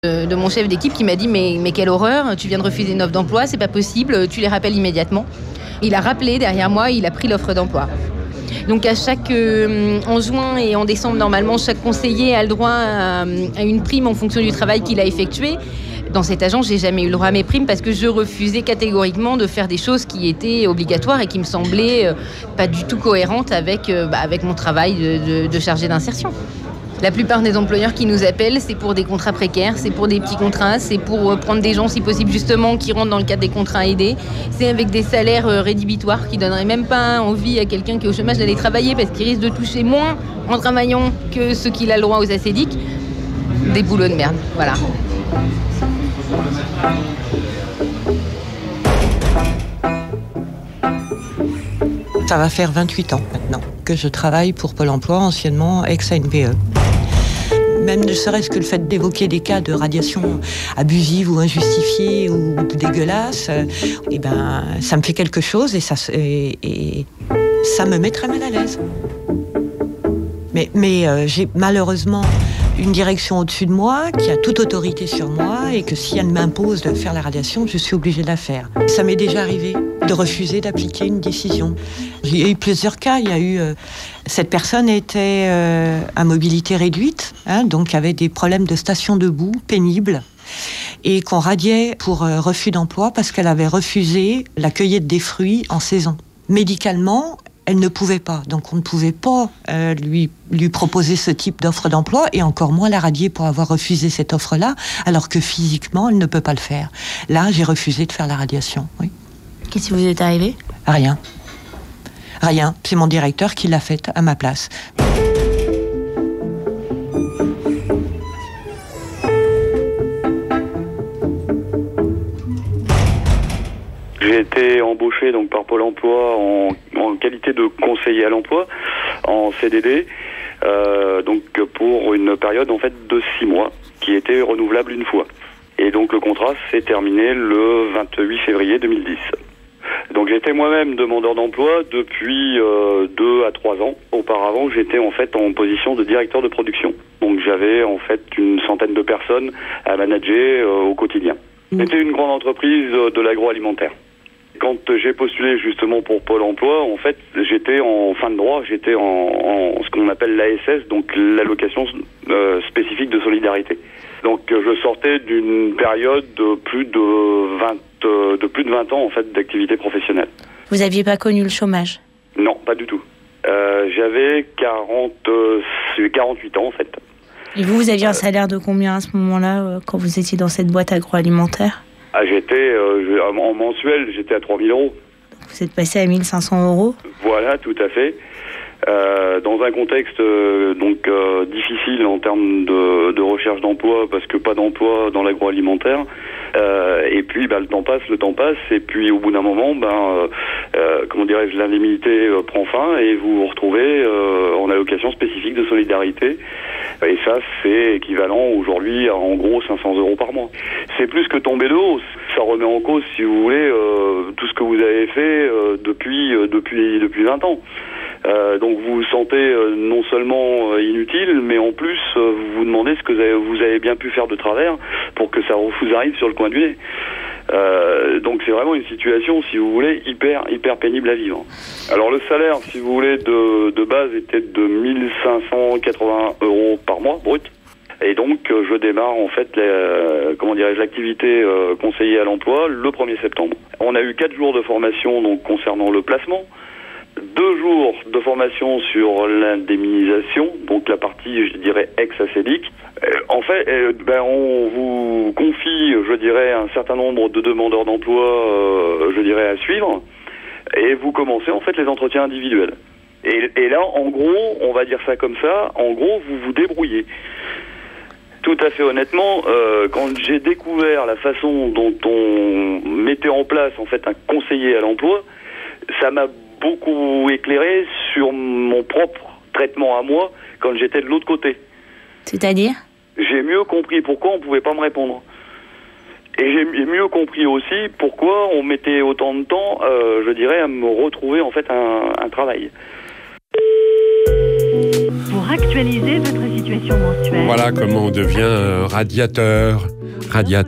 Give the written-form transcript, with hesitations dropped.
De mon chef d'équipe qui m'a dit mais quelle horreur, tu viens de refuser une offre d'emploi, c'est pas possible, tu les rappelles immédiatement. Il a rappelé derrière moi, il a pris l'offre d'emploi. Donc en juin et en décembre, normalement, chaque conseiller a le droit à une prime en fonction du travail qu'il a effectué. Dans cette agence, j'ai jamais eu le droit à mes primes parce que je refusais catégoriquement de faire des choses qui étaient obligatoires et qui me semblaient pas du tout cohérentes avec mon travail de chargé d'insertion. La plupart des employeurs qui nous appellent, c'est pour des contrats précaires, c'est pour des petits contrats, c'est pour prendre des gens, si possible, justement, qui rentrent dans le cadre des contrats aidés. C'est avec des salaires rédhibitoires qui ne donneraient même pas envie à quelqu'un qui est au chômage d'aller travailler parce qu'il risque de toucher moins en travaillant que ce qu'il a le droit aux ACEDIC. Des boulots de merde, voilà. Ça va faire 28 ans maintenant que je travaille pour Pôle emploi, anciennement ex-ANPE. Même ne serait-ce que le fait d'évoquer des cas de radiation abusive ou injustifiée ou dégueulasse, ça me fait quelque chose et ça me met très mal à l'aise. Mais j'ai malheureusement une direction au-dessus de moi qui a toute autorité sur moi et que si elle m'impose de faire la radiation, je suis obligée de la faire. Ça m'est déjà arrivé de refuser d'appliquer une décision. Il y a eu plusieurs cas. Il y a eu cette personne était à mobilité réduite, donc avait des problèmes de station debout pénibles et qu'on radiait pour refus d'emploi parce qu'elle avait refusé la cueillette des fruits en saison. Médicalement, elle ne pouvait pas, donc on ne pouvait pas lui proposer ce type d'offre d'emploi et encore moins la radier pour avoir refusé cette offre-là, alors que physiquement, elle ne peut pas le faire. Là, j'ai refusé de faire la radiation, oui. Qu'est-ce qui vous est arrivé ? Rien, c'est mon directeur qui l'a faite à ma place. J'ai été embauché donc par Pôle emploi en qualité de conseiller à l'emploi, en CDD, donc pour une période en fait de 6 mois, qui était renouvelable une fois. Et donc le contrat s'est terminé le 28 février 2010. Donc j'étais moi-même demandeur d'emploi depuis 2 à 3 ans. Auparavant, j'étais en fait en position de directeur de production. Donc j'avais en fait une centaine de personnes à manager au quotidien. C'était une grande entreprise de l'agroalimentaire. Quand j'ai postulé justement pour Pôle emploi, en fait, j'étais en fin de droit, j'étais en ce qu'on appelle l'ASS, donc l'allocation spécifique de solidarité. Donc je sortais d'une période de plus de 20 ans en fait d'activité professionnelle. Vous n'aviez pas connu le chômage ? Non, pas du tout. J'avais 48 ans en fait. Et vous aviez un salaire de combien à ce moment-là, quand vous étiez dans cette boîte agroalimentaire ? J'étais en mensuel, j'étais à 3 000 €. Vous êtes passé à 1 500 €. Voilà, tout à fait. Dans un contexte difficile en termes de recherche d'emploi, parce que pas d'emploi dans l'agroalimentaire. Et puis le temps passe, et puis au bout d'un moment, l'indemnité prend fin et vous vous retrouvez en allocation spécifique de solidarité. Et ça, c'est équivalent aujourd'hui à en gros 500 € par mois. C'est plus que tomber de haut. Ça remet en cause, si vous voulez, tout ce que vous avez fait depuis 20 ans. Donc vous vous sentez non seulement inutile, mais en plus vous vous demandez ce que vous avez bien pu faire de travers pour que ça vous arrive sur le coin du nez. Donc c'est vraiment une situation, si vous voulez, hyper pénible à vivre. Alors le salaire, si vous voulez, de base était de 1 580 € par mois brut. Et donc je démarre en fait l'activité conseiller à l'emploi le 1er septembre. On a eu 4 jours de formation donc concernant le placement. 2 jours de formation sur l'indemnisation, donc la partie, je dirais, ex-ACEDIC. En fait, on vous confie, je dirais, un certain nombre de demandeurs d'emploi, à suivre, et vous commencez en fait les entretiens individuels. Et là, en gros, on va dire ça comme ça, en gros, vous vous débrouillez. Tout à fait honnêtement, quand j'ai découvert la façon dont on mettait en place en fait un conseiller à l'emploi, ça m'a beaucoup éclairé sur mon propre traitement à moi quand j'étais de l'autre côté. C'est-à-dire ? J'ai mieux compris pourquoi on ne pouvait pas me répondre. Et j'ai mieux compris aussi pourquoi on mettait autant de temps, à me retrouver en fait un travail. Pour actualiser votre situation mensuelle. Voilà comment on devient radiateur.